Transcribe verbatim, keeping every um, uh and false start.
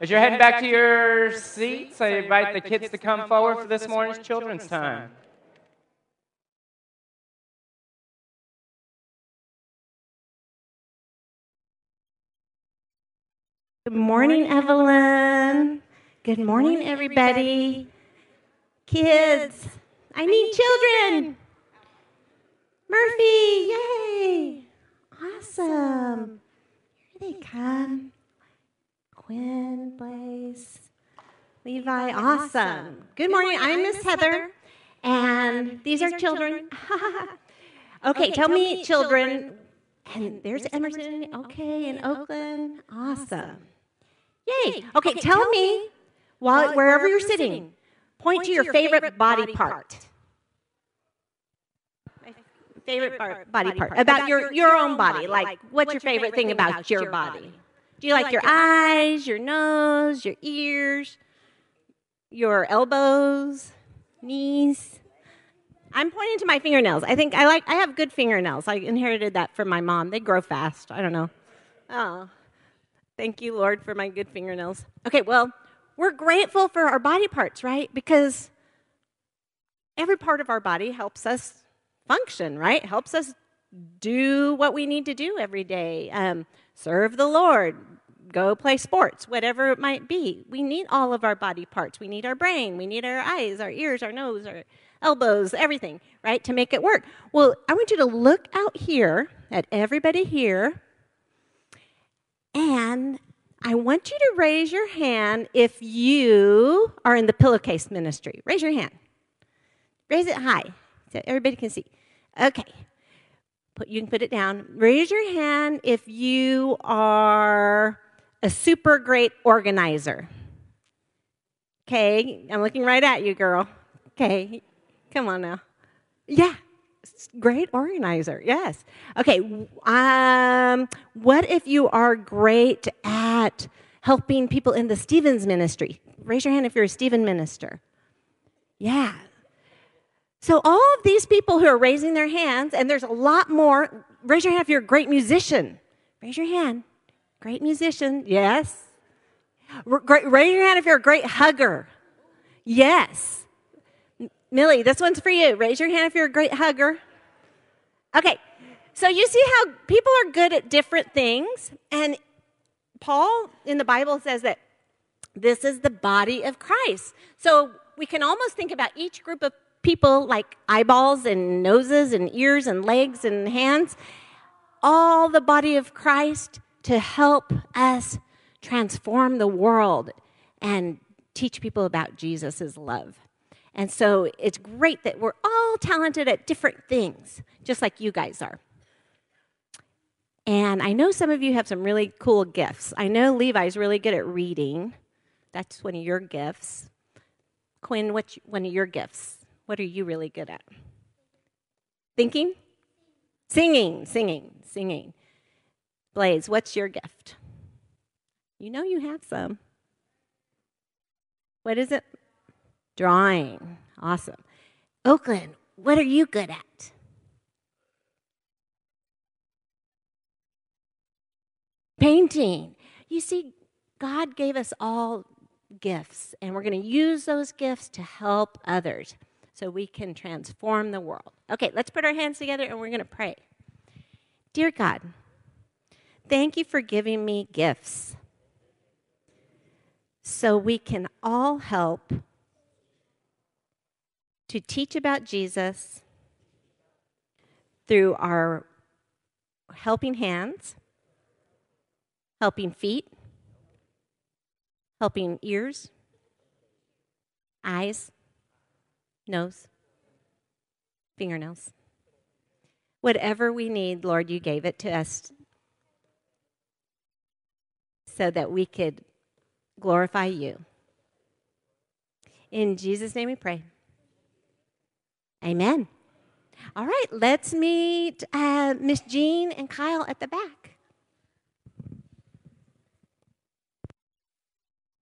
As you're heading back to your seats, I invite the kids to come forward for this morning's children's time. Good morning, Evelyn. Good morning, everybody. Kids, I need children. Murphy, yay. Awesome. Here they come. Quinn, Blaze, Levi, awesome. Good morning, I'm Miss Heather, and these are children. Okay, tell me, children. And there's Emerson, okay, in Oakland, awesome. Yay. Okay, tell me, while wherever you're sitting, point to your favorite body part. Favorite body part. About your, your own body. Like, what's your favorite thing about your body? Do you like your eyes, your nose, your ears, your elbows, knees? I'm pointing to my fingernails. I think I like, I have good fingernails. I inherited that from my mom. They grow fast. I don't know. Oh, thank you, Lord, for my good fingernails. Okay, well, we're grateful for our body parts, right? Because every part of our body helps us function, right? Helps us do what we need to do every day. Um, serve the Lord, go play sports, whatever it might be. We need all of our body parts. We need our brain. We need our eyes, our ears, our nose, our elbows, everything, right, to make it work. Well, I want you to look out here at everybody here, and I want you to raise your hand if you are in the pillowcase ministry. Raise your hand. Raise it high so everybody can see. Okay. Put, you can put it down. Raise your hand if you are a super great organizer. Okay, I'm looking right at you, girl. Okay, come on now. Yeah, great organizer, yes. Okay, um, what if you are great at helping people in the Stevens ministry? Raise your hand if you're a Stephen minister. Yeah. So all of these people who are raising their hands, and there's a lot more, raise your hand if you're a great musician. Raise your hand. Great musician, yes. Great, raise your hand if you're a great hugger. Yes. Millie, this one's for you. Raise your hand if you're a great hugger. Okay, so you see how people are good at different things, and Paul in the Bible says that this is the body of Christ. So we can almost think about each group of people like eyeballs and noses and ears and legs and hands, all the body of Christ to help us transform the world and teach people about Jesus' love. And so it's great that we're all talented at different things, just like you guys are. And I know some of you have some really cool gifts. I know Levi's really good at reading. That's one of your gifts. Quinn, what's one of your gifts? What are you really good at? Thinking? Singing, singing, singing. Blaze, what's your gift? You know you have some. What is it? Drawing. Awesome. Oakland, what are you good at? Painting. You see, God gave us all gifts, and we're going to use those gifts to help others so we can transform the world. Okay, let's put our hands together, and we're going to pray. Dear God, thank you for giving me gifts so we can all help to teach about Jesus through our helping hands, helping feet, helping ears, eyes, nose, fingernails. Whatever we need, Lord, you gave it to us so that we could glorify you. In Jesus' name we pray. Amen. All right, let's meet uh, Miss Jean and Kyle at the back.